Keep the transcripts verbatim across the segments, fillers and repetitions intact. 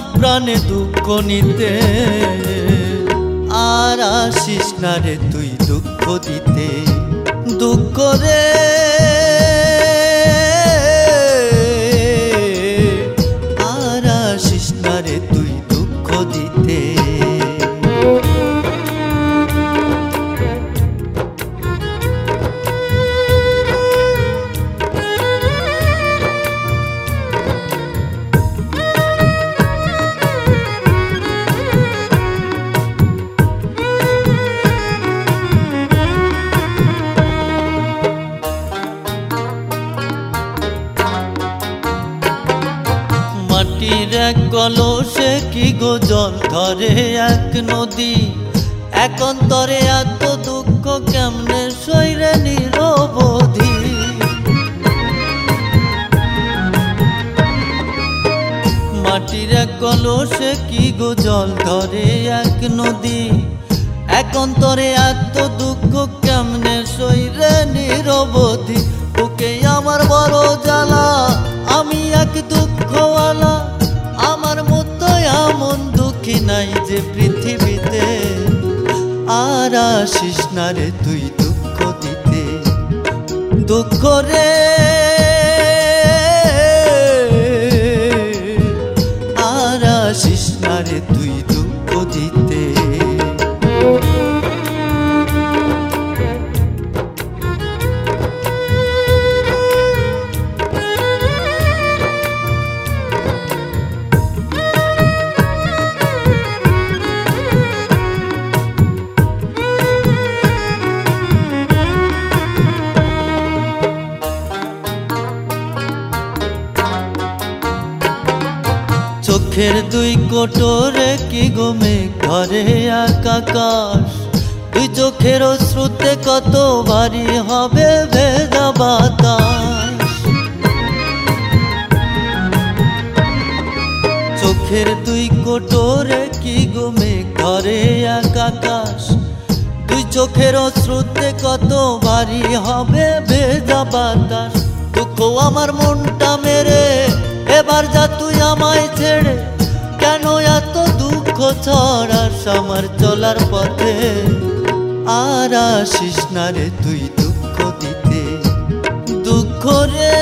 প্রাণে দুঃখ নিতে, আর আসিস না রে তুই দুঃখ দিতে। দুঃখ রে আর আসিস না রে তুই দুঃখ দিতে। মাটির এক কলসে কি গো জল ধরে এক নদী, এক অন্তরে এত দুঃখ কেমনে সইরে নিরবধি। মাটির এক কলসে কি গো জল ধরে এক নদী, এক অন্তরে এত দুঃখ কেমনে সইরে নিরবধি। ওকে আমার বড় জ্বালা, আমি এক দুঃখওয়ালা, আমার মতো এমন দুঃখী নাই যে পৃথিবীতে। আর আসিস না রে তুই দুঃখ দিতে। দুঃখ রে আর আসিস না রে তুই দুঃখ দিতে। চোখের দুই কোটরে কি গো মেঘ ধরে আকাশ, দুই চোখের অশ্রুতে কত ভারী হবে ভেজা বাতাস। চোখের দুই কোটরে কি গো মেঘ ধরে আকাশ, দুই চোখের অশ্রুতে কত ভারী হবে ভেজা বাতাস। দুঃখ আমার মনটা মেরে এবার যা তুই আমায় ছেড়ে, কেন এত দুঃখ ছড়াস আমার চলার পথে। আর আসিস না রে তুই দুঃখ দিতে। দুঃখ রে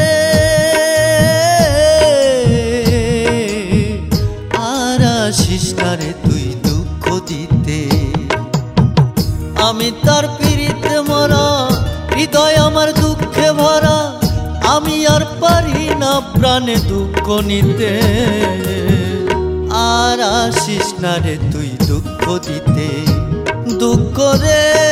আর আসিস না রে তুই দুঃখ দিতে। আমি তার পীড়িতে মরা, হৃদয় আমার দুঃখে ভরা, আমি আর পারি না প্রাণে দুঃখ নিতে। আর আসিস না রে তুই দুঃখ দিতে। দুঃখ রে